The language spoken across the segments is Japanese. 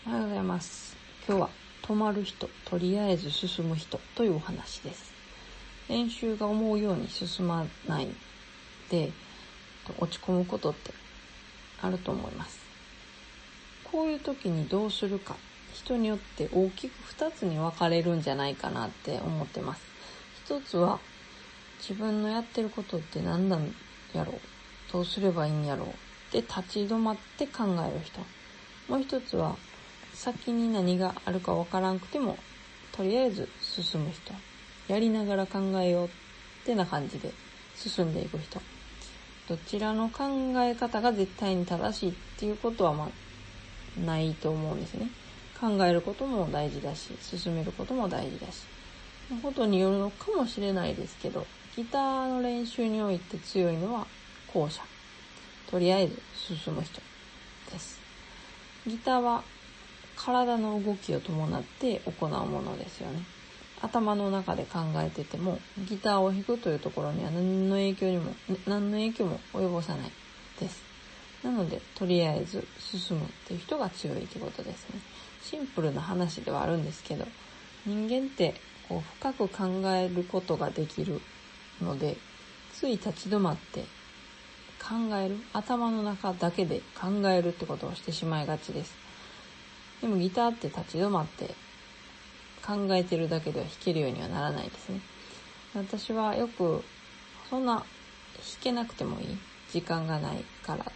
おはようございます。今日は止まる人、とりあえず進む人というお話です。練習が思うように進まないで落ち込むことってあると思います。こういう時にどうするか、人によって大きく2つに分かれるんじゃないかなって思ってます。一つは自分のやってることって何なんやろう、どうすればいいんやろうって立ち止まって考える人。もう一つは先に何があるか分からんくてもとりあえず進む人、やりながら考えようってな感じで進んでいく人。どちらの考え方が絶対に正しいっていうことはないと思うんですね。考えることも大事だし、進めることも大事だし、ことによるのかもしれないですけど、ギターの練習において強いのは後者、とりあえず進む人です。ギターは体の動きを伴って行うものですよね。頭の中で考えててもギターを弾くというところには何の影響も及ぼさないです。なのでとりあえず進むっていう人が強いってことですね。シンプルな話ではあるんですけど、人間って深く考えることができるので、つい立ち止まって考える、頭の中だけで考えるってことをしてしまいがちです。でもギターって立ち止まって考えてるだけでは弾けるようにはならないですね。私はよくそんな弾けなくてもいい、時間がないから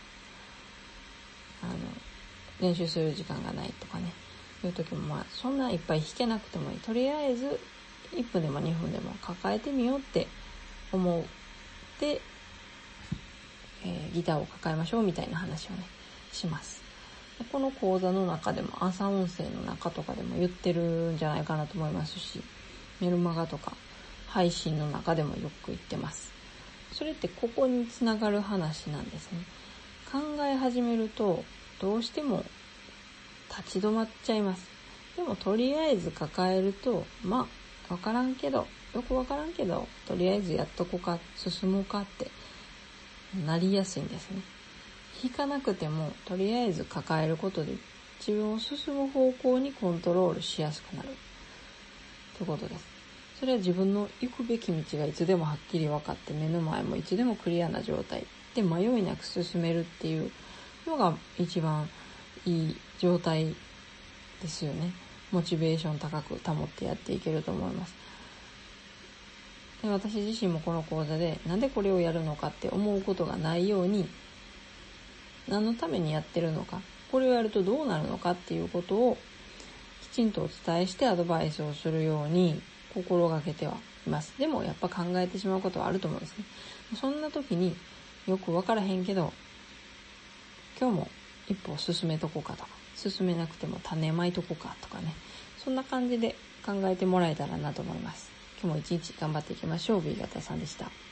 練習する時間がないとかね、いう時もそんないっぱい弾けなくてもいい、とりあえず1分でも2分でも抱えてみようって思ってギターを抱えましょうみたいな話をねします。この講座の中でも朝音声の中とかでも言ってるんじゃないかなと思いますし、メルマガとか配信の中でもよく言ってます。それってここにつながる話なんですね。考え始めるとどうしても立ち止まっちゃいます。でもとりあえず抱えるとよくわからんけどとりあえずやっとこうか、進もうかってなりやすいんですね。弾かなくてもとりあえず抱えることで自分を進む方向にコントロールしやすくなるということです。それは自分の行くべき道がいつでもはっきり分かって、目の前もいつでもクリアな状態で迷いなく進めるっていうのが一番いい状態ですよね。モチベーション高く保ってやっていけると思います。で、私自身もこの講座でなんでこれをやるのかって思うことがないように、何のためにやってるのか、これをやるとどうなるのかっていうことをきちんとお伝えしてアドバイスをするように心がけてはいます。でもやっぱ考えてしまうことはあると思うんですね。そんな時によくわからへんけど今日も一歩進めとこうかとか、進めなくても種まいとこうかとかね、そんな感じで考えてもらえたらなと思います。今日も一日頑張っていきましょう。B 型さんでした。